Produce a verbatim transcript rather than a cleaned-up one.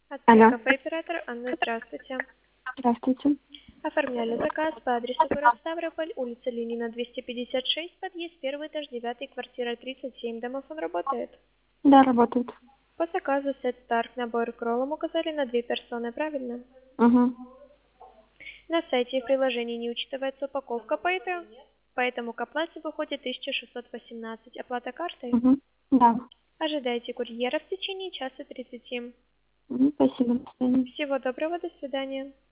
Алло. Кафе-оператор Анна, здравствуйте. Здравствуйте. Оформляли заказ по адресу город Ставрополь, улица Ленина, двести пятьдесят шесть, подъезд первый этаж, девятый, квартира тридцать семь. Домофон работает. Да, работает. По заказу сет Старк набор к роллам указали на две персоны, правильно? Угу. На сайте и в приложении не учитывается упаковка, поэтому, поэтому к оплате выходит тысяча шестьсот восемнадцать. Оплата картой? Угу. Да. Ожидайте курьера в течение часа тридцати. Мгм. Спасибо. До свидания. Всего доброго, до свидания.